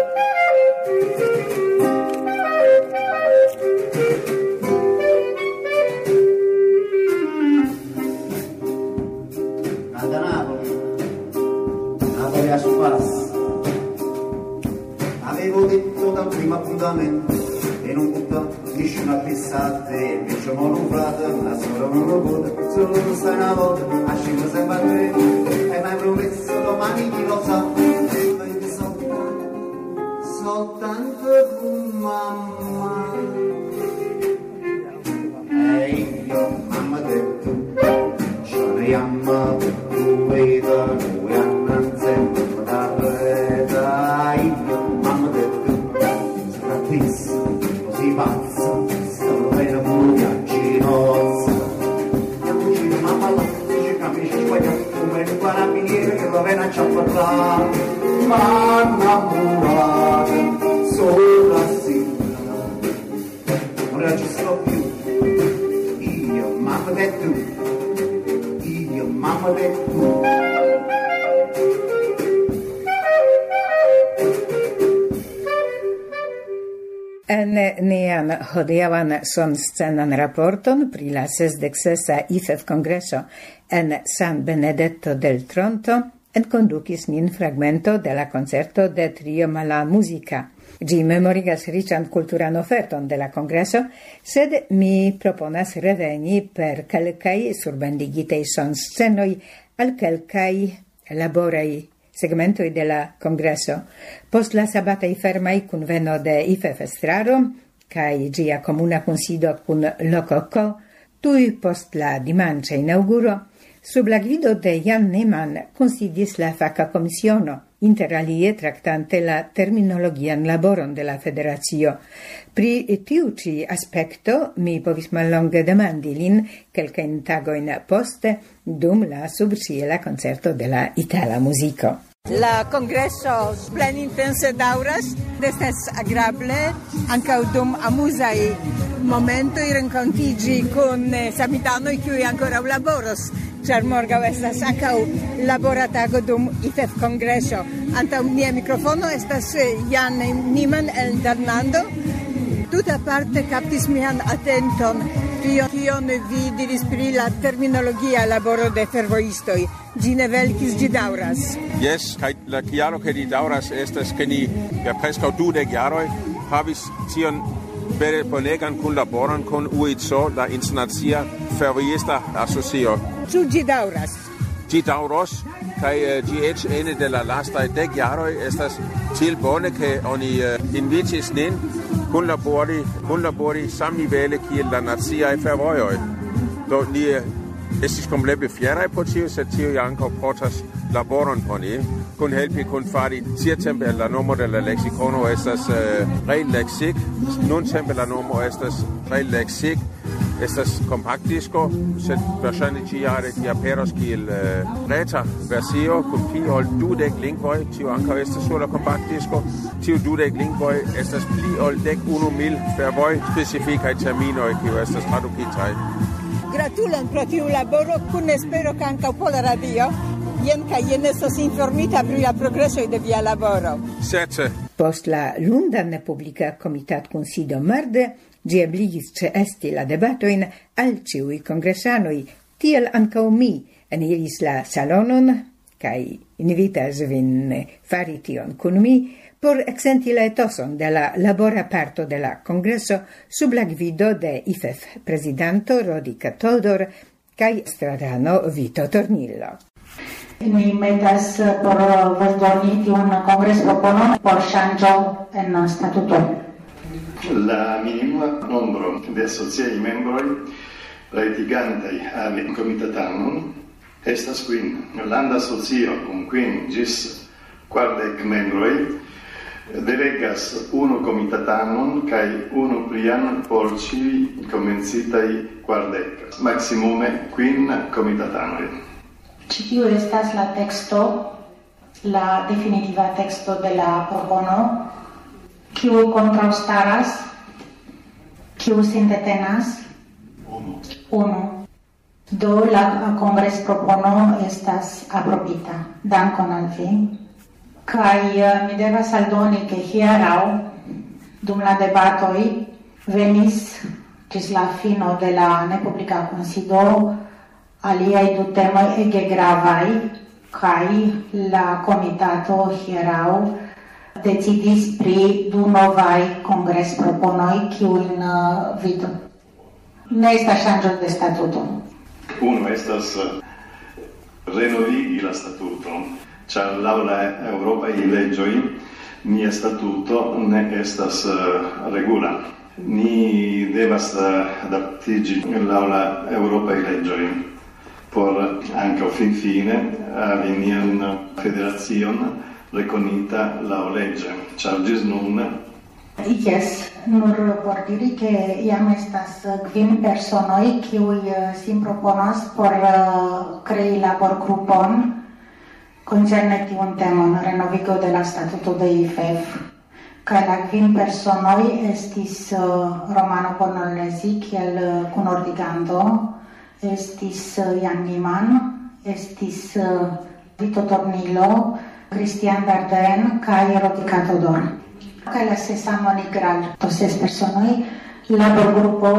Avevo detto dal primo appuntamento e non butta vicino a fissate e invece monofrata la sola non lo vuole solo non stai una volta a scendere sempre a te e mai promesso domani chi lo sa e vedi soltanto con mamma e io mamma detto ce ne amo tu vedo noi annanzi da reta io mamma detto così pazzo stavo bene pure viagginosa e mamma la dice capisci sbagliato come un carabiniere che va bene a ciappare ma innamorata sopra sera ora ci sto più io mamma e tu io mamma e tu En nian hodiaŭan sonscenan raporton pri la 66. IFEF-kongreso en San Benedetto del Tronto enkondukis nin fragmento de la koncerto de Trio Mala Musica. Ĝi memorigas riĉan kulturan oferton de la kongreso, sed mi proponas reveni per kelkaj surbendigitaj sonscenoj al kelkaj laboraj segmentoi de la congresso. Post la sabatai fermai conveno de IFEF estraro, cae gia comuna consido cun lococo, tui post la dimanche inauguro, sub la guido de Jan Neman considis la faca commissiono, inter alie tractante la terminologian laboron de la federatio. Pri tiuci aspecto mi povis mallonge demandi lin quelcain tagoin poste dum la subciela concerto de la Itala Musico. La congresso plen intense dauras, estas agrable, ankaŭ dum amuzaj momentoj renkontiĝi kun samitanoj kiuj ankoraŭ laboros, ĉar morgaŭ estas ankaŭ labora tago dum IFEF-kongreso. Antaŭ nia mikrofono estas Jan Niemann el Fernando. Tute aparte kaptis mian atenton kion vi diris pri la terminologia laboro de fervojistoj. Ĝi ne velkis, ĝi daŭras. Yes, kaj la kialo ke ĝi daŭras estas ke ni preskaŭ 20 jaroj havis tion vere bonegan kunlaboron kun UICO, la Internacia Fervojista Asocio. Ĉu ĝi daŭras? Ĝi daŭros, kaj ĝi eĉ ene de la lastaj 10 jaroj estas tiel bone ke oni invitis nin kunlabori samnivele kiel la naciaj fervojoj. Do ni estis komplete fieraj pro tio, sed tio ankaŭ portas laboron por ni. Kun helpi kun fari tiamtempe la nomo de la leksikono estas Rejleksik, nuntempe la nomo estas Rejleksik, estas kompaktdisko, sed verŝajne ĉi-jare ĝi aperos kiel reta versio kun pli ol 20 lingvoj, tio ankaŭ estas sur la kompaktdisko. Tiu 20 lingvoj estas pli ol 11,000 fervoj specifikaj terminoj kiuj estas tradukitaj. Gratulon pro tiu laboro, kun espero che ankaŭ Pola Radio jen kaj jen estos informita pri la progresoj de via laboro. Certe. Post la lundan publica comitat kunsido marde, ĝi ebligis ĉeesti la debatojn al ĉiuj kongresanoj, tiel ankaŭ mi eniris la salonon kaj invitas vin fari tion kun mi por eksenti la etoson de la labora parto de la kongreso sub la gvido de IFEF prezidanto Rodika Todor kaj stratano Vito Tornillo. Ni metas por voĉdoni tiun kongresproponon por ŝanĝo en statuto. La minima nombro de asociaj membroj rajtigantaj al komitatanon estas kvin. Landa asocio kun kvin ĝis 40 membroj delegas unu komitatanon kaj unu plian por ĉiuj komencitaj 40. Maksimume 5 komitatanoj. Ĉi tiu estas la teksto, la definitiva teksto de la propono, kiu kontraŭstaras, kiu sindetenas? Unu. Do la kongrespropono estas aprobita. Dankon al vi. kai mi devas aldoni ke hieraŭ dum la debatoj venis ĝis la fino de la nepublika kunsido aliaj du temoj ege gravaj kai la komitato hieraŭ decidis pri du novaj kongresproponoj kiujn vidu. Ne estas ŝanĝo de statuto. Uno estas renovigi la statuto, ĉar laŭ la eŭropaj leĝoj nia statuto ne estas regula. Ni devas adaptiĝi laŭ la eŭropaj leĝoj por ankaŭ finfine havi nian federacion rekonita laŭleĝe, ĉar ĝis nun Yes, nur por diri ke jam estas 5 personoj kiuj sin proponas por krei laborgrupon koncerne tiun temon, renovigo de la statuto de IFEF. Kaj la 5 personoj estis Romano Bornolesi kiel kunordiganto, estis Jan Liman, estis Vito Tornillo, Christian Darden kaj Rodika Todor. Kaj la sesamo Nigral, to 6 personoj, laborgrupo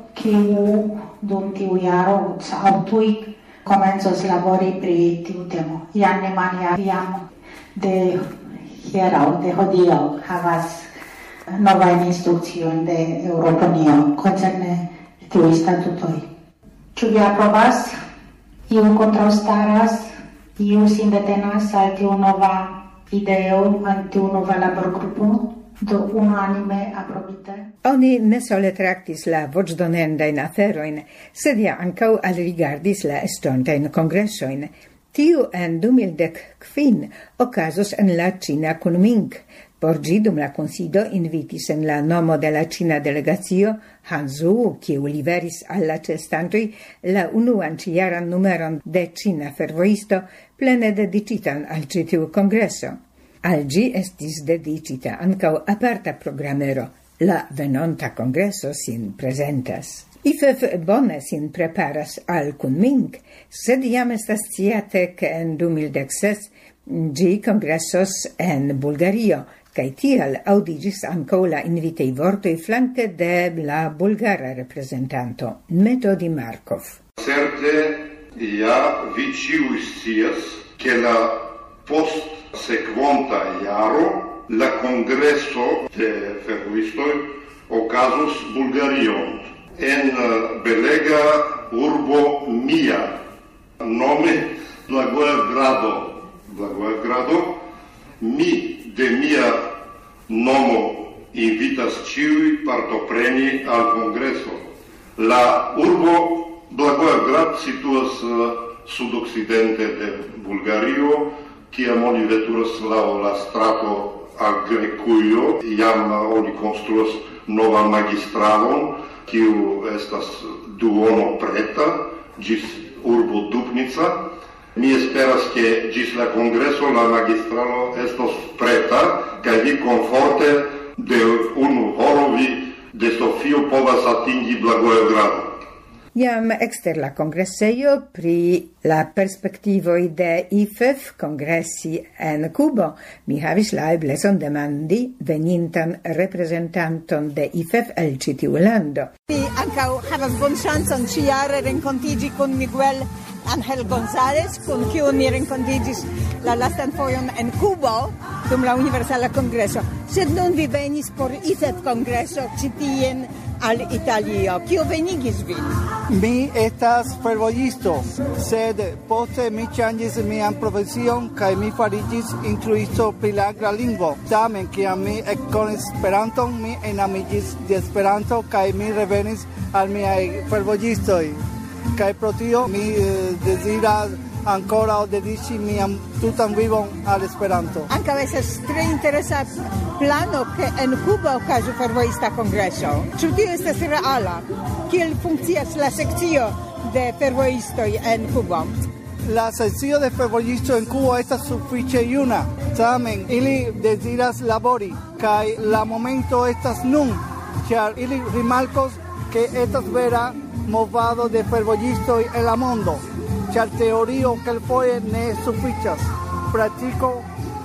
kiu dum tiu jaro aŭ tuj komencos labori pri tiu temo. Jan Liman jam de hieraŭ, de hodiaŭ havas novajn instrukciojn de Eŭropanio koncerne tiuj statutoj. Ĉu vi aprobas? Iu kontraŭstaras? Iu sin detenas al tiu nova ideo, al tiu nova laborgrupo? Do unanime aprobite? Oni ne sole traktis la voĉdonendajn aferojn, sed ja ankaŭ alrigardis la estontajn kongresojn. Tiu en 2015 okazos en la Ĉina Kunming. Por ĝi dum la kunsido invitis en la nomo de la ĉina delegacio Han Zhu, kiu liveris al la ĉeestantoj la unuan ĉijaran numeron de Ĉina Fervojisto plene dediĉitan al ĉi tiu kongreso. Al ĝi estis dediĉita ankaŭ aparta programero. La venonta kongreso sin prezentas. IFEF bone sin preparas al Kunming, sed jam estas sciate ke en 2016 ĝi kongresos en Bulgario, kaj tial aŭdiĝis ankaŭ la invitej vortoj flanke de la bulgara reprezentanto Metodi Markov. Certe ja vi ĉiuj scias, ke la postsekvonta jaro la kongreso de fervojistoj okazos Bulgarion en belega urbo mia, nome Blagoevgrado. Mi de mia nomo invitas ĉiuj partopreni al kongreso. La urbo Blagoevgrad situas sudokcidente de Bulgario, kiam oni veturas laŭ la strato Agrekujo, jam oni konstruas novan magistralon, kiu estas duono preta ĝis urbo Dubnica. Mi esperas ke ĝis la kongreso la magistralo estos preta, kaj vi komforte de 1 horo vi de Sofio povas atingi Blagoevgrado. Jam ekster la kongresejo pri la perspektivoj de IFEF kongresi en Kubo, mi havis la eblecon demandi venintan reprezentanton de IFEF el ĉi tiu lando. Mi ankaŭ havas bonŝancon ĉiare renkontiĝi kun Miguel Ángel González, kun kiu ni renkontiĝis la lastan fojon en Kubo dum la Universala Kongreso. Sed nun vi venis por IFEF kongreso ĉi tien al Italio. Kio venigis vin? Mi estas fervojisto, sed poste mi ŝanĝis mian profesion kaj mi fariĝis instruisto pri la agrarlingvo. Tamen kiam mi ekkonis Esperanton, mi enamiĝis de Esperanto kaj mi revenis al miaj fervojistoj. Kaj pro tio mi deziras ankoraŭ dediĉi mian tutan vivon al Esperanto. Ankaŭ estas tre interesa plano ke en Kubo okazu fervojista kongreso. Ĉu tio estas reala? Kiel funkcias la sekcio de fervojistoj en Kubo? La sekcio de fervojistoj en Kubo estas sufiĉe juna. Tamen ili deziras labori kaj la momento estas nun, ĉar ili rimarkos ke estas vera movado de fervojistoj en la mondo. Ĉar teorio kelkfoje ne sufiĉas, praktiko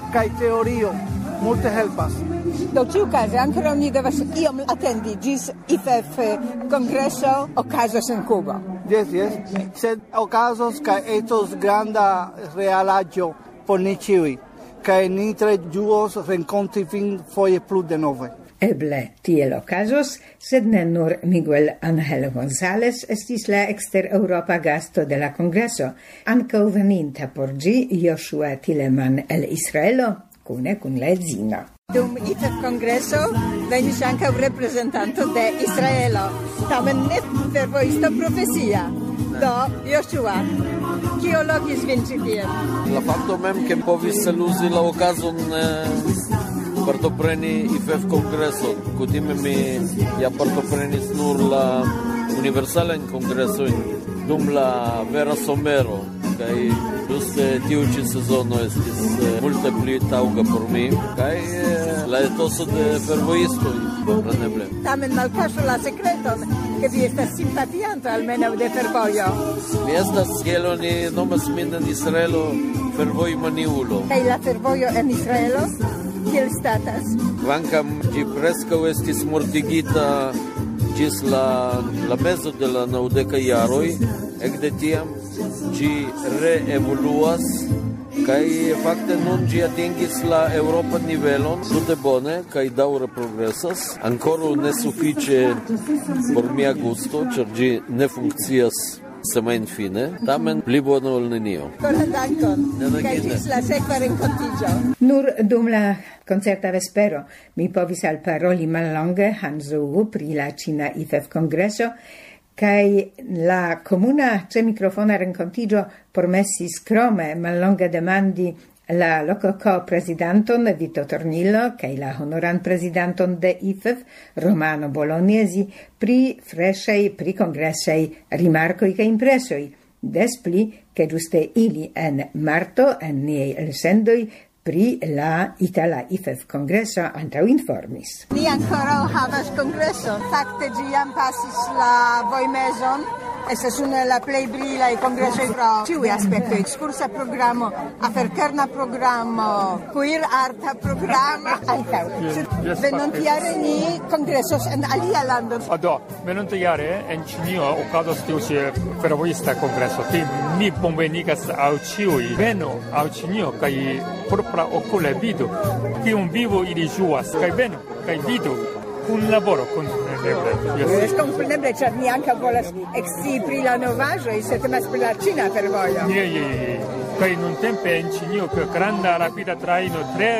kaj teorio multe helpas. Do ĉiukaze ankoraŭ ni devas iom atendi ĝis IFEF kongreso okazos en Kubo. Yes, sed okazos kaj estos granda realaĵo por ni ĉiuj, kaj ni tre ĝuos renkonti vin foje plu denove. Eble tiel okazos, sed ne nur Miguel Ángel González estis la ekster-Eŭropa gasto de la kongreso, ankaŭ veninta por ĝi Joshua Tileman el Israelo, kune kun la edzino. Dum IFEF kongreso venis ankaŭ reprezentanto de Israelo, tamen ne fervojisto profesia. Do, Joshua, kio logis vin ĉi tien? La fakto mem ke povis eluzi la okazon partopreni IFEF kongreson. Kutime mi ja partoprenis nur la universalan kongreson dum la vera somero, kaj ĝuste tiu ĉi sezono estis multe pli taŭga por mi, kaj la etoso de fervojistoj, kompreneble. Tamen malkaŝu la sekreton, ke vi estas simpatianto almenaŭ de fervojo. Mi estas, kiel oni nomas min en Israelo, fervojmaniulo. Kaj la fervojo en Israelo? Kiel statas? Kvankam ĝi preskaŭ estis mortigita ĝis la mezo de la 90 jaroj, ekde tiam ĝi reevoluas kaj fakte nun ĝi atingis la eŭropan nivelon tute bone kaj daŭre progresas. Ankoraŭ ne sufiĉe por mia gusto, ĉar ĝi ne funkcias semajnfine, tamen pli bone ol nenio. Koran dankon, kaj ĝis la sekva renkontiĝo. Nur dum la concerta vespero mi povis alparoli mallonge Hanzou pri la Ĉina IFEF kongreso, kaj la komuna ĉemikrofona renkontiĝo permesis krome mallonge demandi la lokoco presidenton Vito Tornillo kaj la honoran presidenton de IFEF Romano Bolognesi pri freŝaj prikongresaj rimarkoj kaj impresoj. Des pli ke ĝuste ili en marto en niaj elsendoj pri la Itala IFEF kongreso antaŭinformis. Ni ankoraŭ havas kongreson. Fakte ĝi jam pasis la vojmezon. Estas una la plej brilaj kongresoj pro ĉiuj aspektoj. Ekskursa programo, aferkerna programo, kuir-arta programo ankaŭ. Venontjare ni kongresos en alia lando. Do, venontjare en Ĉinio okazos tiu ĉi fervojista kongreso. Mi bonvenigas al ĉiuj. Venu al Ĉinio kaj propraokule vidu kiun vivo ili ĝuas, kaj venu kaj vidu kun laboro, Es kompreneble, ĉar ni ankaŭ volas ekscii pri la novaĵoj, se temas pri la ĉina fervojo. Kaj nuntempe en Ĉinio granda rapida trajno tre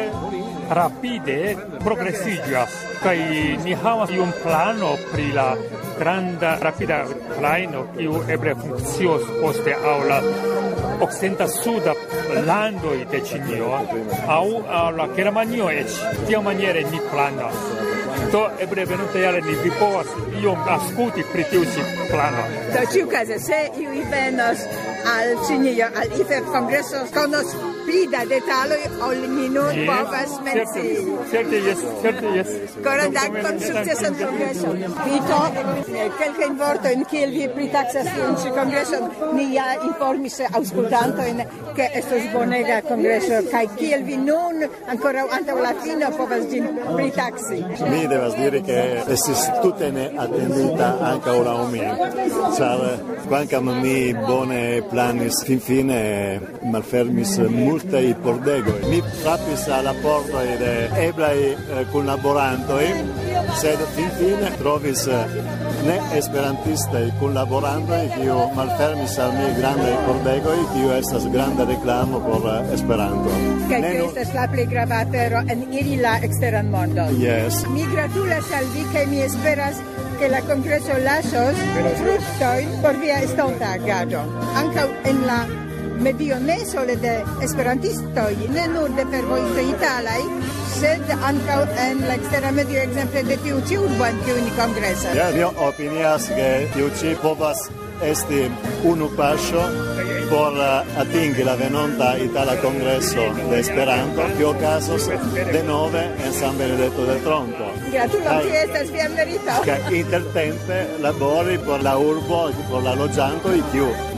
rapide progresiĝas, kaj ni havas iun plano pri la granda rapida trajno, kiu eble funkcios poste aŭ la okcidenta-suda landoj de Ĉinio, aŭ la Germanio eĉ. Tiamaniere ni planas. Do eble venontjare vi povas iom aŭskulti pri tiu ĉi plano. Do ĉiukaze, se iuj venos al Ĉinio, al IFEF kongreso, konos pli da detaloj ol ni nun povas mencii. Certe jes. Koran dankon, sukcesan kongreson. Vito, kelkajn vortojn, kiel vi pritaksas tiun ĉi kongreson, ni ja informis aŭskultantojn, ke estos bonega kongreso, kaj kiel vi nun ankoraŭ antaŭ la fino povas ĝin pritaksi. Mi devas diri che estis tute ne attendita anche ora mi, ĉar kvankam mi bone planis finfine malfermis multaj pordegoj. Mi frapis alla pordoj de eblaj kunlaborantoj, sed finfine trovis ne esperantistaj kunlaborantoj, kiu malfermis al mi grandaj pordegoj, kiu estas granda reklamo por Esperanto. Kaj tio estas la plej grava afero en iri la eksteran mondon. Yes. Mi gratulas al vi kaj mi esperas ke la kongreso lasos fruktojn por via estonta agado. Ankaŭ en la medio ne sole de esperantistoj, ne nur de fervojistoj italaj, sed ankaŭ en la ekstera medio, ekzemple de tiu ĉi urbo en kiu ni kongresas. Mi opinias ke tiu ĉi povas esti unu paŝo por atingi la venonta Itala Kongreso de Esperanto, kiu okazos denove en San Benedetto del Tronto. Gratulon, tio estas via merito. Kaj intertempe labori por la urbo, por la loĝantoj, kiu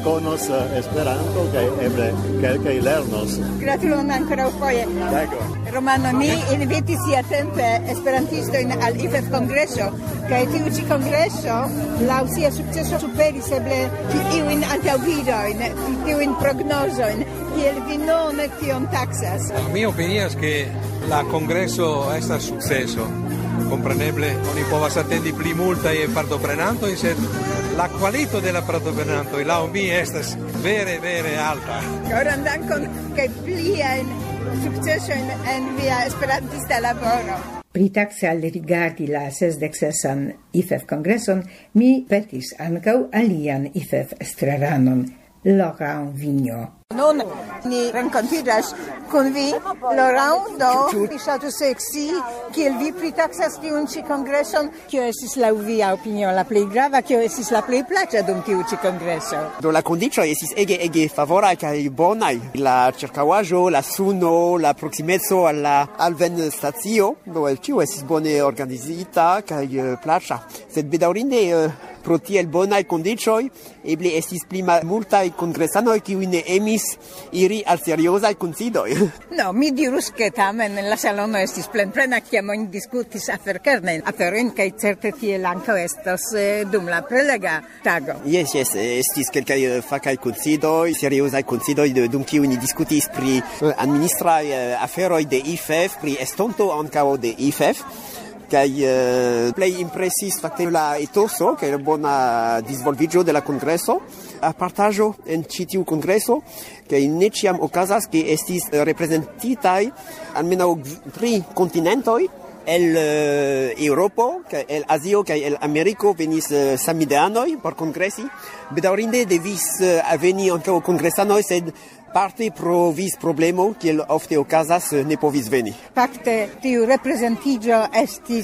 conos Esperanto kaj eble kelkaj lernos. Gratulon ancora foje. Romano, mi invitis siatempe esperantistojn al IFEF kongreso, kaj tiu ĉi kongreso laŭ sia sukceso superis eble tiujn antaŭvidojn, tiujn prognozojn, kiel vi nun tion taksas. Mi opinias ke la kongreso estas sukceso. Compreneble, oni povas atendi pli multaj partoprenantoj, sed la kvalito de la partoprenantoj laŭ mi estas vere, vere alta. Koran dankon kaj pliajn sukcesojn en via esperantista laboro. Pritaxe al rigardi la 66. IFEF kongreson, mi petis ankaŭ alian IFEF estraranon, Laurent Vignon. Nun ni renkontiĝas kun vi, Laurent, do mi ŝatus ekscii, kiel vi pritaksas tiun ĉi kongreson, kio estis laŭ via opinio la plej grava, kio estis la plej plaĉa dum tiu ĉi kongreso. Do la kondiĉoj estis ege favoraj kaj bonaj. La ĉirkaŭaĵo, la suno, la proksimeco al la alvenstacio, do ĉio estis bone organizita kaj plaĉa. Sed bedaŭrinde pro tiel bonaj kondiĉoj eble estis pli malmultaj kongresanoj kiuj ne emis iri al seriozaj kunsidoj. No, mi dirus ke tamen la salono estis plenplena, kiam oni diskutis aferkernajn aferojn, kaj certe tiel ankaŭ estos dum la prelega tago. Yes, estis kelkaj fakaj kunsidoj, seriozaj kunsidoj, dum kiuj ni diskutis pri administraj aferoj de IFEF, pri estonto ankaŭ de IFEF. Kaj plej impresis fakte la etoso kaj la bona disvolviĝo de la kongreso, apartaĵo en ĉi tiu kongreso, kaj ne ĉiam okazas ke estis reprezentitaj almenaŭ 3 kontinentoj. El Eŭropo, kaj el Azio kaj el Ameriko venis samideanoj por kongresi. Bedaŭrinde devis veni ankaŭ kongresanoj, sed parte pro vis problemo, kiel ofte okazas, ne povis veni. Fakte, tiu reprezentiĝo estis,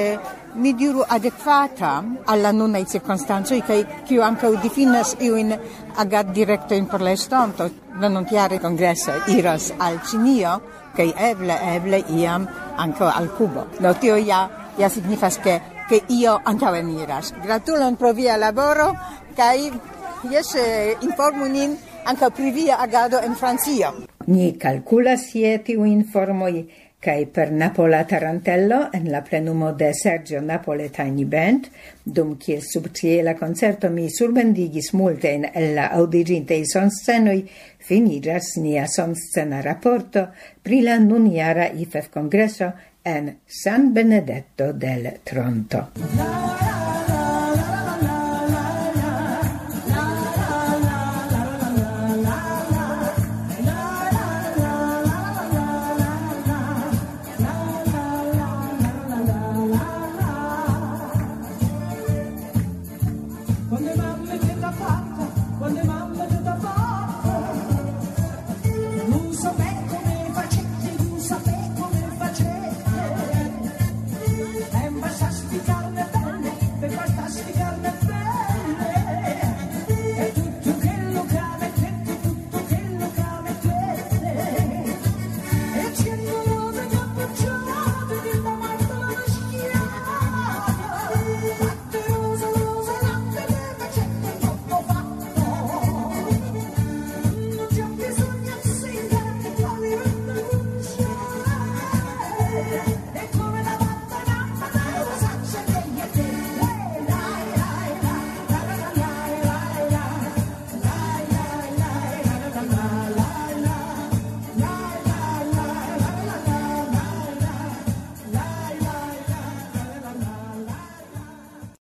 mi diru, adekvata al la nunaj cirkonstancoj, kaj kiu ankaŭ difinas iujn agaddirektojn por la estonto. Venontjare kongreso iras al Ĉinio, kaj eble iam ankaŭ al Kubo. Do tio ja signifas ke io ankaŭ eniras. Gratulon pro via laboro, kaj informu nin ankaŭ pri via agado en Francio. Ni kalkulas je tiu informoj, kaj per Napola Tarantello en la plenumo de Sergio Napoletani Band, dum kiel subĉiela koncerto mi surbendigis multajn el la aŭdiĝintaj sonscenoj, finiĝas nia sonscena raporto pri la nunjara IFEF kongreso en San Benedetto del Tronto.